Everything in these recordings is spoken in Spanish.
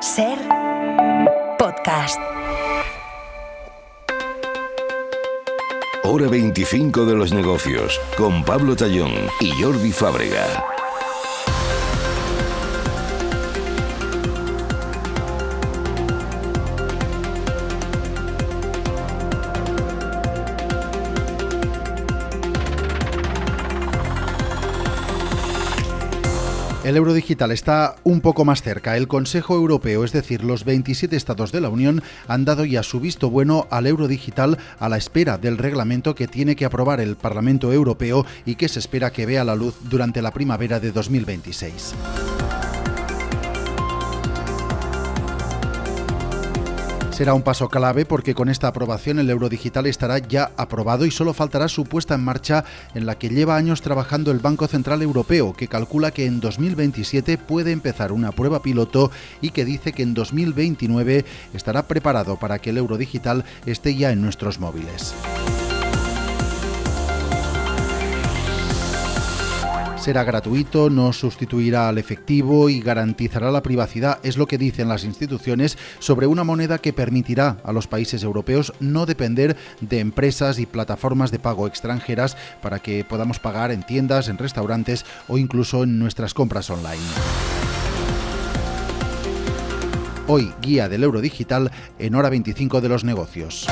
Ser podcast. Hora 25 de los negocios, con Pablo Tallón y Jordi Fábrega. El euro digital está un poco más cerca. El Consejo Europeo, es decir, los 27 estados de la Unión, han dado ya su visto bueno al euro digital a la espera del reglamento que tiene que aprobar el Parlamento Europeo y que se espera que vea la luz durante la primavera de 2026. Será un paso clave porque con esta aprobación el euro digital estará ya aprobado y solo faltará su puesta en marcha, en la que lleva años trabajando el Banco Central Europeo, que calcula que en 2027 puede empezar una prueba piloto y que dice que en 2029 estará preparado para que el euro digital esté ya en nuestros móviles. Será gratuito, no sustituirá al efectivo y garantizará la privacidad, es lo que dicen las instituciones sobre una moneda que permitirá a los países europeos no depender de empresas y plataformas de pago extranjeras para que podamos pagar en tiendas, en restaurantes o incluso en nuestras compras online. Hoy, guía del euro digital en Hora 25 de los negocios.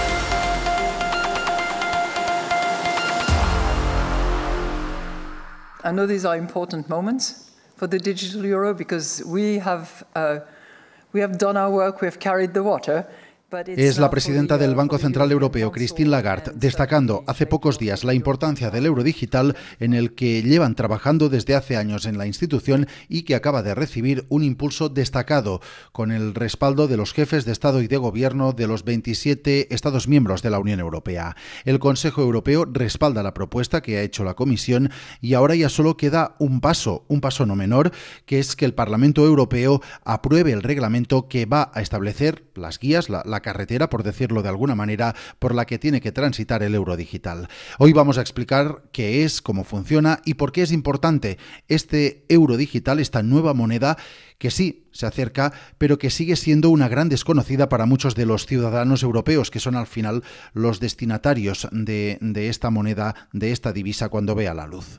I know these are important moments for the digital euro because we have done our work, we have carried the water. Es la presidenta del Banco Central Europeo, Christine Lagarde, destacando hace pocos días la importancia del euro digital en el que llevan trabajando desde hace años en la institución y que acaba de recibir un impulso destacado con el respaldo de los jefes de Estado y de Gobierno de los 27 Estados miembros de la Unión Europea. El Consejo Europeo respalda la propuesta que ha hecho la Comisión y ahora ya solo queda un paso no menor, que es que el Parlamento Europeo apruebe el reglamento que va a establecer las guías, la carretera, por decirlo de alguna manera, por la que tiene que transitar el euro digital. Hoy vamos a explicar qué es, cómo funciona y por qué es importante este euro digital, esta nueva moneda que sí se acerca, pero que sigue siendo una gran desconocida para muchos de los ciudadanos europeos, que son al final los destinatarios de esta moneda, de esta divisa cuando vea la luz.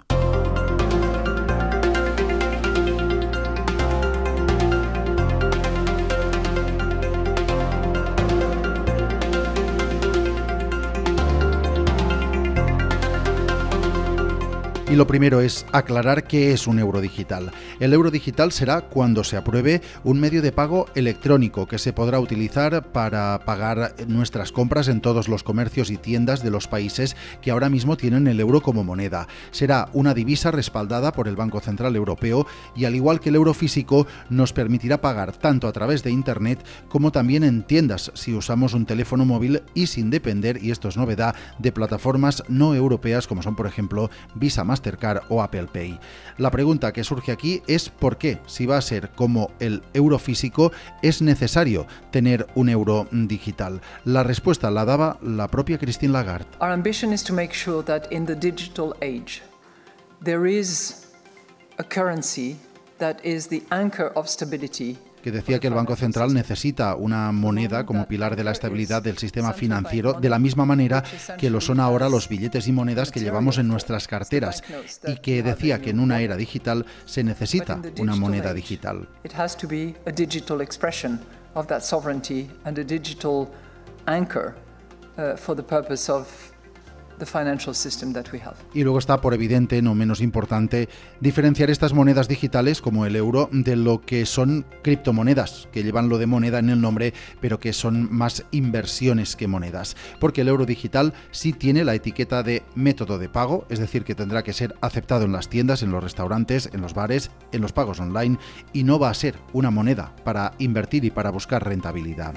Y lo primero es aclarar qué es un euro digital. El euro digital será, cuando se apruebe, un medio de pago electrónico que se podrá utilizar para pagar nuestras compras en todos los comercios y tiendas de los países que ahora mismo tienen el euro como moneda. Será una divisa respaldada por el Banco Central Europeo y, al igual que el euro físico, nos permitirá pagar tanto a través de Internet como también en tiendas si usamos un teléfono móvil y sin depender, y esto es novedad, de plataformas no europeas como son, por ejemplo, Visa, Mastercard o Apple Pay. La pregunta que surge aquí es por qué, si va a ser como el euro físico, es necesario tener un euro digital. La respuesta la daba la propia Christine Lagarde. Our ambition is to make sure that in the digital age there is a currency that is the anchor of stability. Que decía que el Banco Central necesita una moneda como pilar de la estabilidad del sistema financiero, de la misma manera que lo son ahora los billetes y monedas que llevamos en nuestras carteras, y que decía que en una era digital se necesita una moneda digital. It has to be a digital expression of that sovereignty and a digital anchor for the purpose of the financial system that we have. Y luego está, por evidente, no menos importante, diferenciar estas monedas digitales como el euro de lo que son criptomonedas, que llevan lo de moneda en el nombre, pero que son más inversiones que monedas. Porque el euro digital sí tiene la etiqueta de método de pago, es decir, que tendrá que ser aceptado en las tiendas, en los restaurantes, en los bares, en los pagos online, y no va a ser una moneda para invertir y para buscar rentabilidad.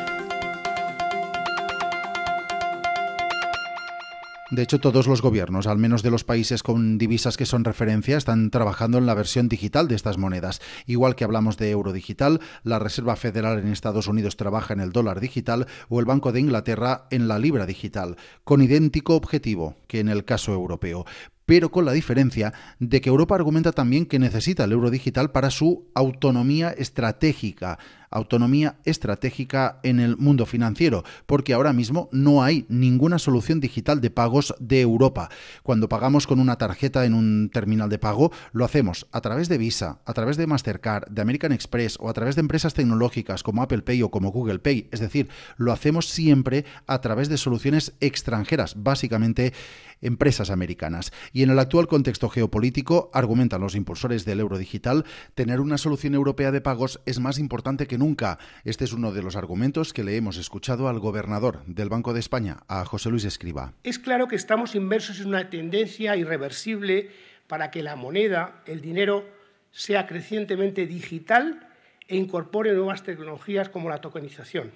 De hecho, todos los gobiernos, al menos de los países con divisas que son referencia, están trabajando en la versión digital de estas monedas. Igual que hablamos de euro digital, la Reserva Federal en Estados Unidos trabaja en el dólar digital o el Banco de Inglaterra en la libra digital, con idéntico objetivo que en el caso europeo. Pero con la diferencia de que Europa argumenta también que necesita el euro digital para su autonomía estratégica, autonomía estratégica en el mundo financiero, porque ahora mismo no hay ninguna solución digital de pagos de Europa. Cuando pagamos con una tarjeta en un terminal de pago, lo hacemos a través de Visa, a través de Mastercard, de American Express o a través de empresas tecnológicas como Apple Pay o como Google Pay. Es decir, lo hacemos siempre a través de soluciones extranjeras, básicamente empresas americanas. Y en el actual contexto geopolítico, argumentan los impulsores del euro digital, tener una solución europea de pagos es más importante que nunca. Este es uno de los argumentos que le hemos escuchado al gobernador del Banco de España, a José Luis Escrivá. Es claro que estamos inmersos en una tendencia irreversible para que la moneda, el dinero, sea crecientemente digital e incorpore nuevas tecnologías como la tokenización.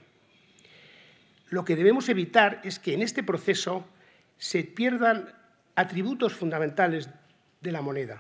Lo que debemos evitar es que en este proceso se pierdan atributos fundamentales de la moneda,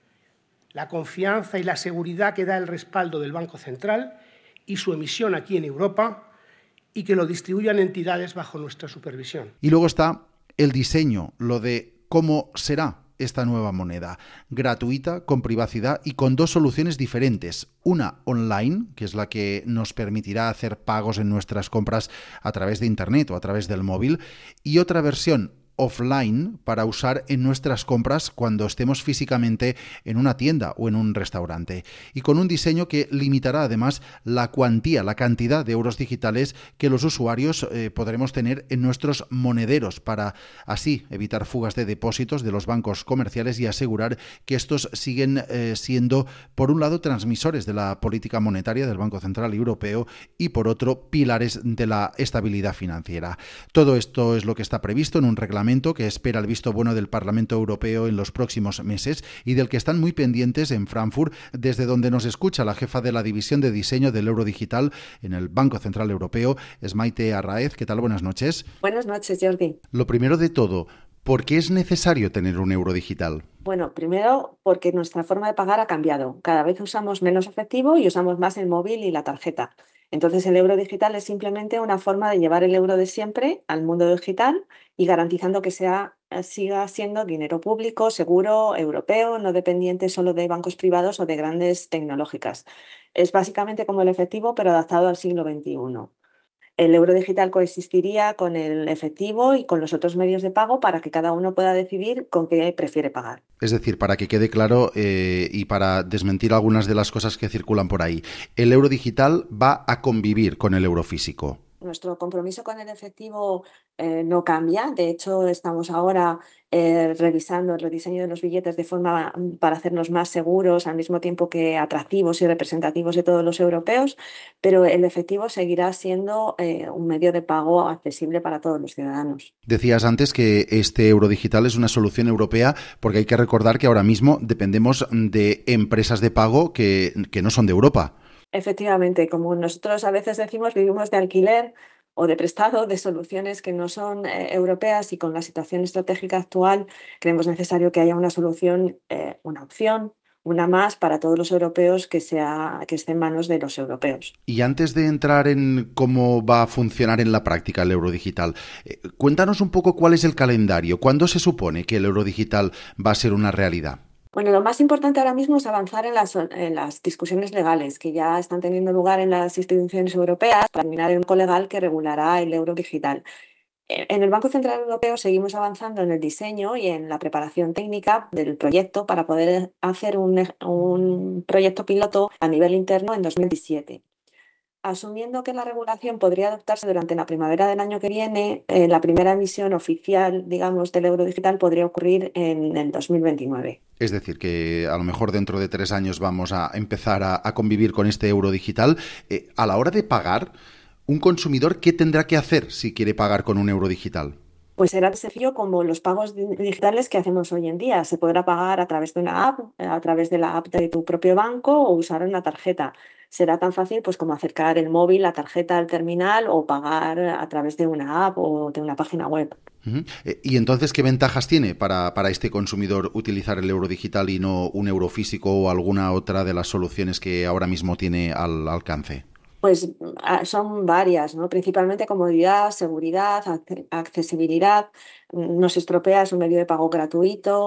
la confianza y la seguridad que da el respaldo del Banco Central y su emisión aquí en Europa, y que lo distribuyan entidades bajo nuestra supervisión. Y luego está el diseño, lo de cómo será esta nueva moneda, gratuita, con privacidad y con dos soluciones diferentes. Una online, que es la que nos permitirá hacer pagos en nuestras compras a través de Internet o a través del móvil, y otra versión offline para usar en nuestras compras cuando estemos físicamente en una tienda o en un restaurante, y con un diseño que limitará además la cuantía, la cantidad de euros digitales que los usuarios podremos tener en nuestros monederos, para así evitar fugas de depósitos de los bancos comerciales y asegurar que estos siguen siendo, por un lado, transmisores de la política monetaria del Banco Central Europeo y, por otro, pilares de la estabilidad financiera. Todo esto es lo que está previsto en un reglamento que espera el visto bueno del Parlamento Europeo en los próximos meses y del que están muy pendientes en Frankfurt, desde donde nos escucha la jefa de la división de diseño del euro digital en el Banco Central Europeo, es Maite Arraez. ¿Qué tal? Buenas noches. Buenas noches, Jordi. Lo primero de todo, ¿por qué es necesario tener un euro digital? Bueno, primero porque nuestra forma de pagar ha cambiado. Cada vez usamos menos efectivo y usamos más el móvil y la tarjeta. Entonces, el euro digital es simplemente una forma de llevar el euro de siempre al mundo digital y garantizando que siga siendo dinero público, seguro, europeo, no dependiente solo de bancos privados o de grandes tecnológicas. Es básicamente como el efectivo, pero adaptado al siglo XXI. El euro digital coexistiría con el efectivo y con los otros medios de pago para que cada uno pueda decidir con qué prefiere pagar. Es decir, para que quede claro y para desmentir algunas de las cosas que circulan por ahí, el euro digital va a convivir con el euro físico. Nuestro compromiso con el efectivo no cambia. De hecho, estamos ahora revisando el rediseño de los billetes de forma para hacernos más seguros, al mismo tiempo que atractivos y representativos de todos los europeos, pero el efectivo seguirá siendo un medio de pago accesible para todos los ciudadanos. Decías antes que este euro digital es una solución europea, porque hay que recordar que ahora mismo dependemos de empresas de pago que no son de Europa. Efectivamente, como nosotros a veces decimos, vivimos de alquiler o de prestado de soluciones que no son europeas, y con la situación estratégica actual creemos necesario que haya una solución, una opción, una más para todos los europeos que esté en manos de los europeos. Y antes de entrar en cómo va a funcionar en la práctica el euro digital, cuéntanos un poco cuál es el calendario. ¿Cuándo se supone que el euro digital va a ser una realidad? Bueno, lo más importante ahora mismo es avanzar en las discusiones legales que ya están teniendo lugar en las instituciones europeas para terminar el marco legal que regulará el euro digital. En el Banco Central Europeo seguimos avanzando en el diseño y en la preparación técnica del proyecto para poder hacer un proyecto piloto a nivel interno en 2017. Asumiendo que la regulación podría adoptarse durante la primavera del año que viene, la primera emisión oficial, digamos, del euro digital podría ocurrir en el 2029. Es decir, que a lo mejor dentro de 3 años vamos a empezar a convivir con este euro digital. A la hora de pagar, ¿un consumidor qué tendrá que hacer si quiere pagar con un euro digital? Pues será tan sencillo como los pagos digitales que hacemos hoy en día. Se podrá pagar a través de una app, a través de la app de tu propio banco o usar una tarjeta. Será tan fácil pues como acercar el móvil, la tarjeta al terminal o pagar a través de una app o de una página web. Uh-huh. ¿Y entonces qué ventajas tiene para este consumidor utilizar el euro digital y no un euro físico o alguna otra de las soluciones que ahora mismo tiene al alcance? Pues son varias, ¿no? Principalmente comodidad, seguridad, accesibilidad. No se estropea, es un medio de pago gratuito.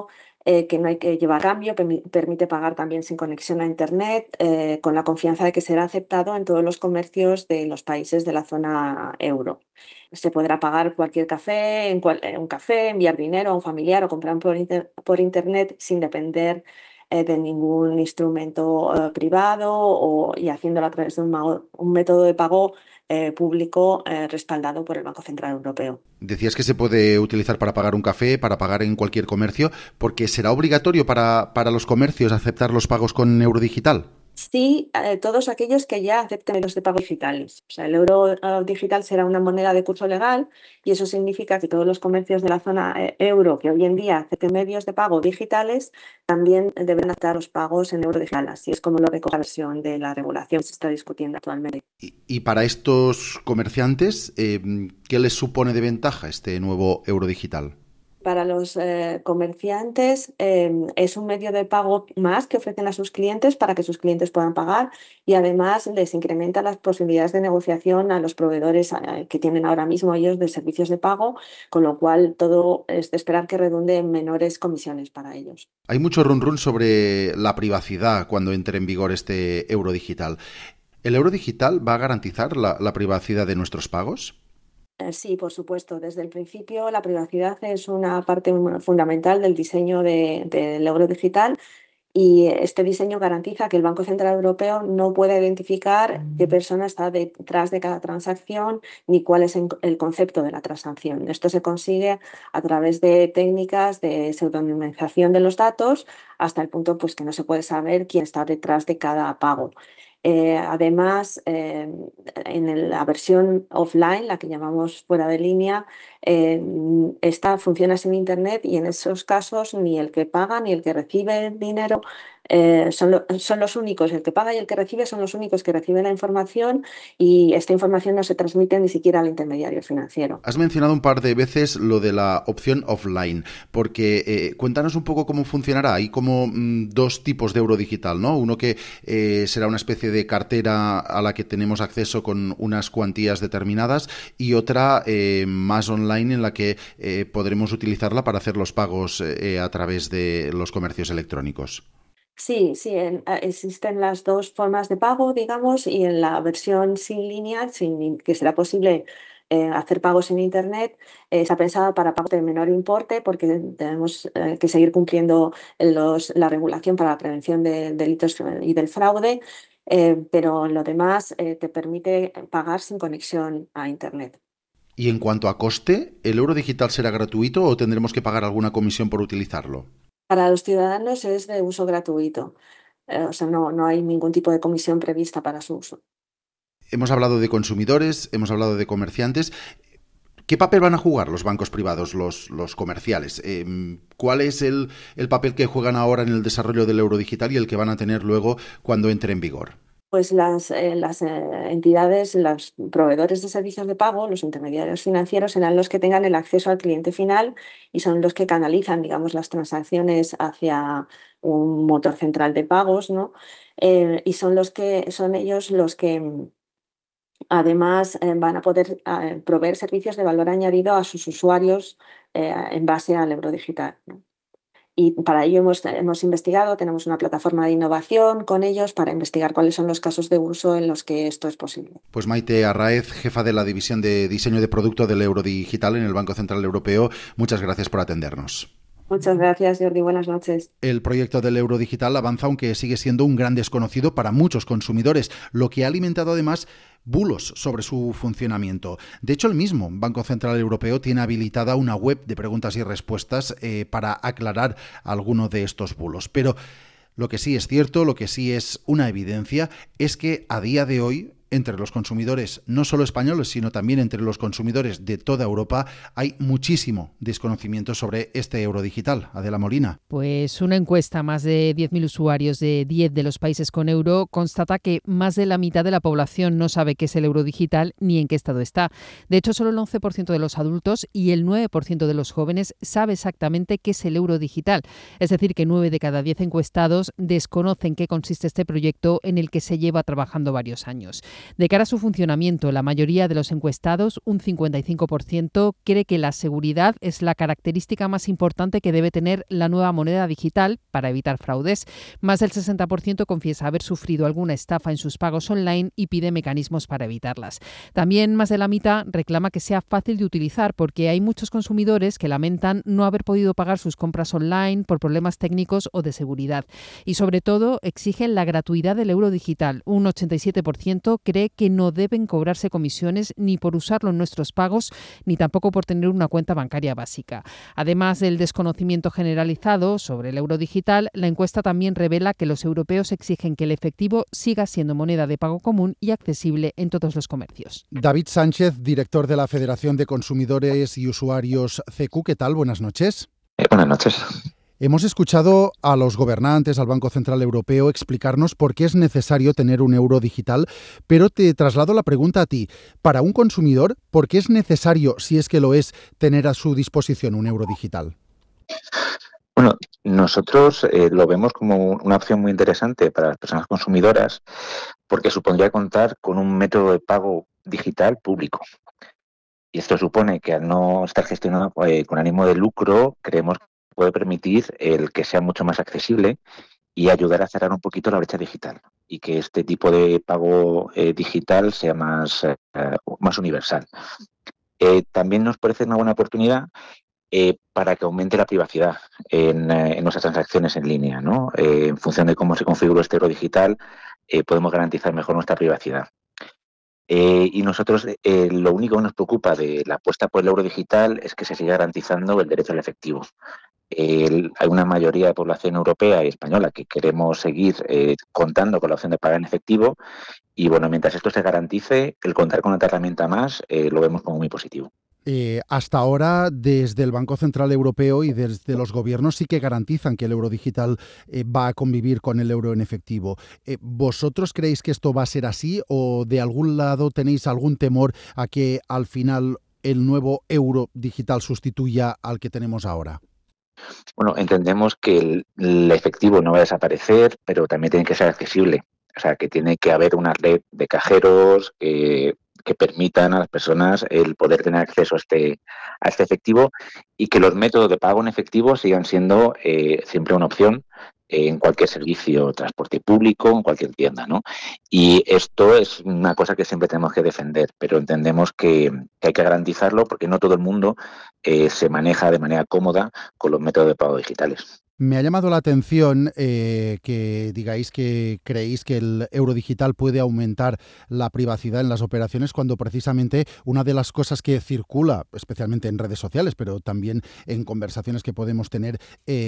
que no hay que llevar cambio, permite pagar también sin conexión a Internet, con la confianza de que será aceptado en todos los comercios de los países de la zona euro. Se podrá pagar cualquier café, un café, enviar dinero a un familiar o comprar por Internet sin depender de ningún instrumento privado y haciéndolo a través de un método de pago público respaldado por el Banco Central Europeo. Decías que se puede utilizar para pagar un café, para pagar en cualquier comercio, porque será obligatorio para los comercios aceptar los pagos con euro digital. Sí, todos aquellos que ya acepten medios de pago digitales. O sea, el euro digital será una moneda de curso legal y eso significa que todos los comercios de la zona euro que hoy en día acepten medios de pago digitales también deberán aceptar los pagos en euro digital. Así es como lo recoge la versión de la regulación que se está discutiendo actualmente. Y para estos comerciantes, ¿qué les supone de ventaja este nuevo euro digital? Para los comerciantes es un medio de pago más que ofrecen a sus clientes para que sus clientes puedan pagar y además les incrementa las posibilidades de negociación a los proveedores que tienen ahora mismo ellos de servicios de pago, con lo cual todo es de esperar que redunde en menores comisiones para ellos. Hay mucho run sobre la privacidad cuando entre en vigor este euro digital. ¿El euro digital va a garantizar la privacidad de nuestros pagos? Sí, por supuesto. Desde el principio la privacidad es una parte fundamental del diseño del euro digital y este diseño garantiza que el Banco Central Europeo no puede identificar qué persona está detrás de cada transacción ni cuál es el concepto de la transacción. Esto se consigue a través de técnicas de pseudonimización de los datos hasta el punto pues, que no se puede saber quién está detrás de cada pago. Además, en la versión offline, la que llamamos fuera de línea, esta funciona sin Internet y en esos casos ni el que paga ni el que recibe el dinero son los únicos, el que paga y el que recibe son los únicos que reciben la información y esta información no se transmite ni siquiera al intermediario financiero. Has mencionado un par de veces lo de la opción offline, porque cuéntanos un poco cómo funcionará. Hay como dos tipos de euro digital, ¿no? Uno que será una especie de cartera a la que tenemos acceso con unas cuantías determinadas y otra más online en la que podremos utilizarla para hacer los pagos a través de los comercios electrónicos. Sí, existen las dos formas de pago, digamos, y en la versión sin línea, que será posible hacer pagos en Internet, está pensada para pagos de menor importe porque tenemos que seguir cumpliendo la regulación para la prevención de delitos y del fraude, pero lo demás te permite pagar sin conexión a Internet. Y en cuanto a coste, ¿el euro digital será gratuito o tendremos que pagar alguna comisión por utilizarlo? Para los ciudadanos es de uso gratuito, o sea, no hay ningún tipo de comisión prevista para su uso. Hemos hablado de consumidores, hemos hablado de comerciantes. ¿Qué papel van a jugar los bancos privados, los comerciales? ¿Cuál es el papel que juegan ahora en el desarrollo del euro digital y el que van a tener luego cuando entre en vigor? Pues las entidades, los proveedores de servicios de pago, los intermediarios financieros serán los que tengan el acceso al cliente final y son los que canalizan, digamos, las transacciones hacia un motor central de pagos, ¿no? Y son ellos los que además van a poder proveer servicios de valor añadido a sus usuarios en base al euro digital, ¿no? Y para ello hemos investigado, tenemos una plataforma de innovación con ellos para investigar cuáles son los casos de uso en los que esto es posible. Pues Maite Arraez, jefa de la División de Diseño de Producto del Euro Digital en el Banco Central Europeo, muchas gracias por atendernos. Muchas gracias, Jordi. Buenas noches. El proyecto del euro digital avanza, aunque sigue siendo un gran desconocido para muchos consumidores, lo que ha alimentado además bulos sobre su funcionamiento. De hecho, el mismo Banco Central Europeo tiene habilitada una web de preguntas y respuestas para aclarar alguno de estos bulos. Pero lo que sí es cierto, lo que sí es una evidencia, es que a día de hoy, entre los consumidores, no solo españoles, sino también entre los consumidores de toda Europa, hay muchísimo desconocimiento sobre este euro digital. Adela Molina. Pues una encuesta a más de 10.000 usuarios de 10 de los países con euro constata que más de la mitad de la población no sabe qué es el euro digital ni en qué estado está. De hecho, solo el 11% de los adultos y el 9% de los jóvenes sabe exactamente qué es el euro digital. Es decir, que 9 de cada 10 encuestados desconocen qué consiste este proyecto en el que se lleva trabajando varios años. De cara a su funcionamiento, la mayoría de los encuestados, un 55%, cree que la seguridad es la característica más importante que debe tener la nueva moneda digital para evitar fraudes. Más del 60% confiesa haber sufrido alguna estafa en sus pagos online y pide mecanismos para evitarlas. También más de la mitad reclama que sea fácil de utilizar porque hay muchos consumidores que lamentan no haber podido pagar sus compras online por problemas técnicos o de seguridad. Y sobre todo exigen la gratuidad del euro digital. Un 87% cree que no deben cobrarse comisiones ni por usarlo en nuestros pagos ni tampoco por tener una cuenta bancaria básica. Además del desconocimiento generalizado sobre el euro digital, la encuesta también revela que los europeos exigen que el efectivo siga siendo moneda de pago común y accesible en todos los comercios. David Sánchez, director de la Federación de Consumidores y Usuarios CECU, ¿qué tal? Buenas noches. Buenas noches. Hemos escuchado a los gobernantes, al Banco Central Europeo, explicarnos por qué es necesario tener un euro digital, pero te traslado la pregunta a ti. Para un consumidor, ¿por qué es necesario, si es que lo es, tener a su disposición un euro digital? Bueno, nosotros lo vemos como una opción muy interesante para las personas consumidoras porque supondría contar con un método de pago digital público. Y esto supone que al no estar gestionado con ánimo de lucro, creemos que puede permitir el que sea mucho más accesible y ayudar a cerrar un poquito la brecha digital y que este tipo de pago digital sea más universal. También nos parece una buena oportunidad para que aumente la privacidad en nuestras transacciones en línea, ¿no? En función de cómo se configura este euro digital, podemos garantizar mejor nuestra privacidad. Y nosotros lo único que nos preocupa de la apuesta por el euro digital es que se siga garantizando el derecho al efectivo. Hay una mayoría de población europea y española que queremos seguir contando con la opción de pagar en efectivo y bueno, mientras esto se garantice, el contar con otra herramienta más lo vemos como muy positivo. Hasta ahora, desde el Banco Central Europeo y desde los gobiernos sí que garantizan que el euro digital va a convivir con el euro en efectivo. ¿Vosotros creéis que esto va a ser así o de algún lado tenéis algún temor a que al final el nuevo euro digital sustituya al que tenemos ahora? Bueno, entendemos que el efectivo no va a desaparecer, pero también tiene que ser accesible. O sea, que tiene que haber una red de cajeros que permitan a las personas el poder tener acceso a este efectivo y que los métodos de pago en efectivo sigan siendo siempre una opción en cualquier servicio, transporte público, en cualquier tienda, ¿no? Y esto es una cosa que siempre tenemos que defender, pero entendemos que hay que garantizarlo porque no todo el mundo se maneja de manera cómoda con los métodos de pago digitales. Me ha llamado la atención que digáis que creéis que el euro digital puede aumentar la privacidad en las operaciones cuando precisamente una de las cosas que circula, especialmente en redes sociales, pero también en conversaciones que podemos tener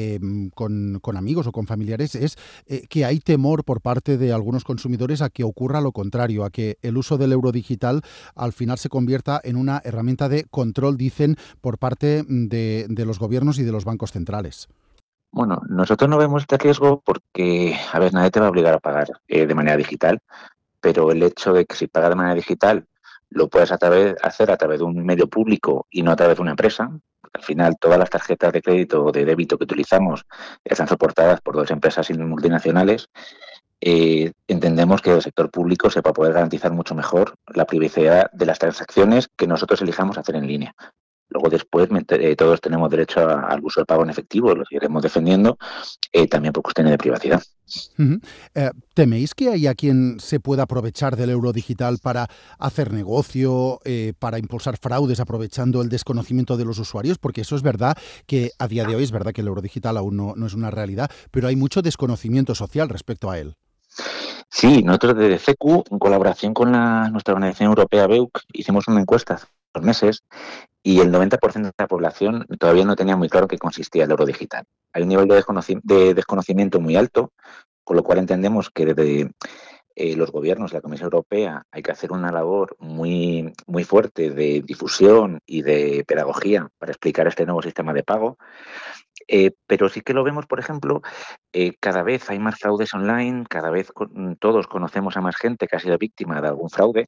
con amigos o con familiares, es que hay temor por parte de algunos consumidores a que ocurra lo contrario, a que el uso del euro digital al final se convierta en una herramienta de control, dicen, por parte de los gobiernos y de los bancos centrales. Bueno, nosotros no vemos este riesgo porque, a ver, nadie te va a obligar a pagar de manera digital, pero el hecho de que si pagas de manera digital lo puedes hacer a través de un medio público y no a través de una empresa. Al final, todas las tarjetas de crédito o de débito que utilizamos están soportadas por dos empresas multinacionales. Entendemos que el sector público se va a poder garantizar mucho mejor la privacidad de las transacciones que nosotros elijamos hacer en línea. Luego después todos tenemos derecho al uso del pago en efectivo, lo seguiremos defendiendo, también por cuestiones de privacidad. Uh-huh. ¿Teméis que haya quien se pueda aprovechar del euro digital para hacer negocio, para impulsar fraudes aprovechando el desconocimiento de los usuarios? Porque eso es verdad que a día de hoy es verdad que el euro digital aún no es una realidad, pero hay mucho desconocimiento social respecto a él. Sí, nosotros desde CECU, en colaboración con nuestra organización europea BEUC, hicimos una encuesta hace unos meses y el 90% de la población todavía no tenía muy claro qué consistía el euro digital. Hay un nivel de desconocimiento muy alto, con lo cual entendemos que desde los gobiernos, la Comisión Europea, hay que hacer una labor muy, muy fuerte de difusión y de pedagogía para explicar este nuevo sistema de pago. Pero sí que lo vemos, por ejemplo, cada vez hay más fraudes online, cada vez todos conocemos a más gente que ha sido víctima de algún fraude.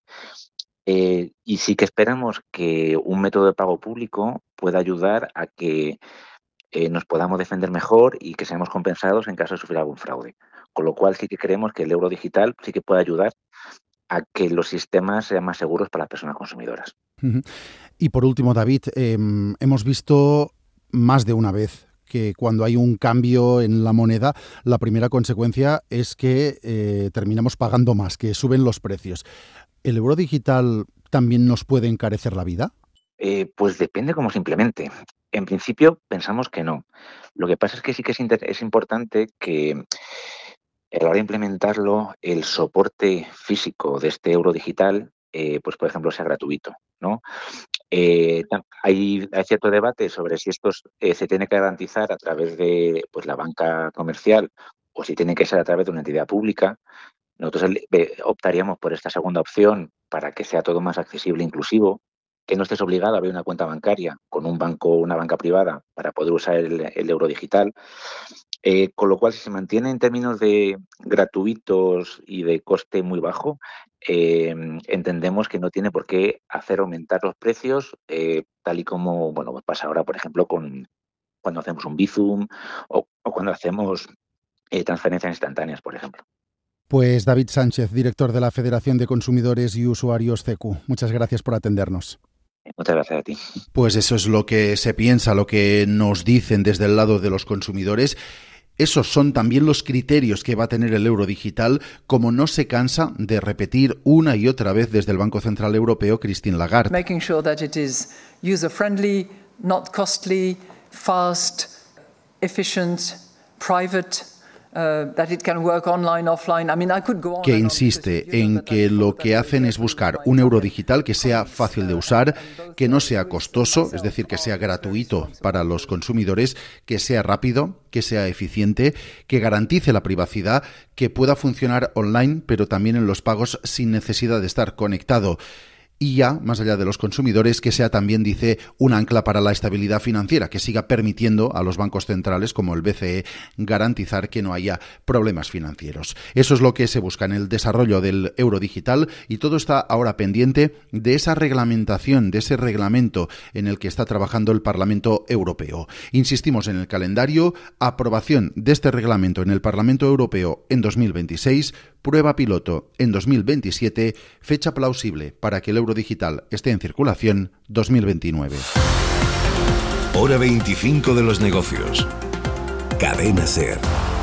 Y sí que esperamos que un método de pago público pueda ayudar a que nos podamos defender mejor y que seamos compensados en caso de sufrir algún fraude. Con lo cual sí que creemos que el euro digital sí que puede ayudar a que los sistemas sean más seguros para las personas consumidoras. Y por último, David, hemos visto más de una vez que cuando hay un cambio en la moneda, la primera consecuencia es que terminamos pagando más, que suben los precios. ¿El euro digital también nos puede encarecer la vida? Pues depende cómo se implemente. En principio pensamos que no. Lo que pasa es que sí que es importante que a la hora de implementarlo, el soporte físico de este euro digital, pues por ejemplo, sea gratuito, ¿no? Hay cierto debate sobre si esto se tiene que garantizar a través de pues, la banca comercial o si tiene que ser a través de una entidad pública. Nosotros optaríamos por esta segunda opción para que sea todo más accesible e inclusivo, que no estés obligado a abrir una cuenta bancaria con un banco o una banca privada para poder usar el euro digital. Con lo cual, si se mantiene en términos de gratuitos y de coste muy bajo, entendemos que no tiene por qué hacer aumentar los precios, tal y como pasa ahora, por ejemplo, cuando hacemos un Bizum o cuando hacemos transferencias instantáneas, por ejemplo. Pues David Sánchez, director de la Federación de Consumidores y Usuarios CECU. Muchas gracias por atendernos. Muchas gracias a ti. Pues eso es lo que se piensa, lo que nos dicen desde el lado de los consumidores. Esos son también los criterios que va a tener el euro digital, como no se cansa de repetir una y otra vez desde el Banco Central Europeo Christine Lagarde. Making sure that it is user-friendly, not costly, fast, efficient, private. Que insiste en que lo que hacen es buscar un euro digital que sea fácil de usar, que no sea costoso, es decir, que sea gratuito para los consumidores, que sea rápido, que sea eficiente, que garantice la privacidad, que pueda funcionar online, pero también en los pagos sin necesidad de estar conectado. Y ya, más allá de los consumidores, que sea también, dice, un ancla para la estabilidad financiera, que siga permitiendo a los bancos centrales, como el BCE, garantizar que no haya problemas financieros. Eso es lo que se busca en el desarrollo del euro digital y todo está ahora pendiente de esa reglamentación, de ese reglamento en el que está trabajando el Parlamento Europeo. Insistimos en el calendario, aprobación de este reglamento en el Parlamento Europeo en 2026, prueba piloto en 2027, fecha plausible para que el euro digital esté en circulación 2029. Hora 25 de los negocios. Cadena SER.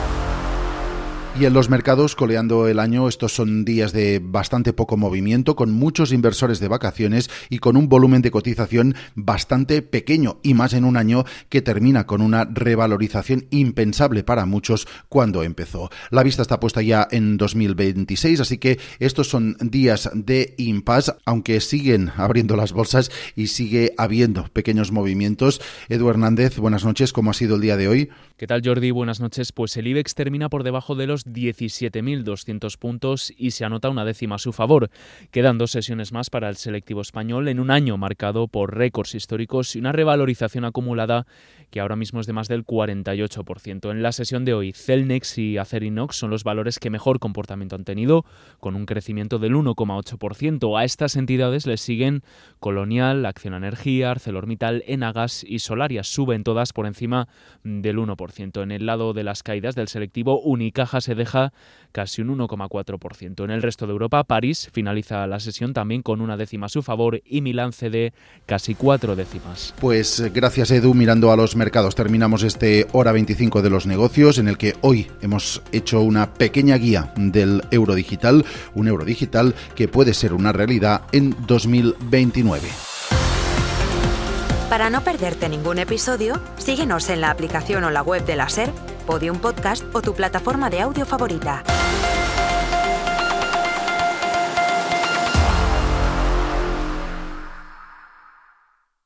Y en los mercados, coleando el año, estos son días de bastante poco movimiento, con muchos inversores de vacaciones y con un volumen de cotización bastante pequeño, y más en un año que termina con una revalorización impensable para muchos cuando empezó. La vista está puesta ya en 2026, así que estos son días de impasse, aunque siguen abriendo las bolsas y sigue habiendo pequeños movimientos. Edu Hernández, buenas noches, ¿cómo ha sido el día de hoy? ¿Qué tal, Jordi? Buenas noches. Pues el IBEX termina por debajo de los 17.200 puntos y se anota una décima a su favor. Quedan 2 sesiones más para el selectivo español en un año marcado por récords históricos y una revalorización acumulada que ahora mismo es de más del 48%. En la sesión de hoy, Celnex y Acerinox son los valores que mejor comportamiento han tenido, con un crecimiento del 1,8%. A estas entidades les siguen Colonial, Acciona Energía, ArcelorMittal, Enagas y Solaria. Suben todas por encima del 1%. En el lado de las caídas del selectivo, Unicaja se deja casi un 1,4%. En el resto de Europa, París finaliza la sesión también con una décima a su favor y Milán cede casi 4 décimas. Pues gracias, Edu. Mirando a los mercados, terminamos este Hora 25 de los negocios, en el que hoy hemos hecho una pequeña guía del euro digital, un euro digital que puede ser una realidad en 2029. Para no perderte ningún episodio, síguenos en la aplicación o la web de la SER, Podium Podcast o tu plataforma de audio favorita.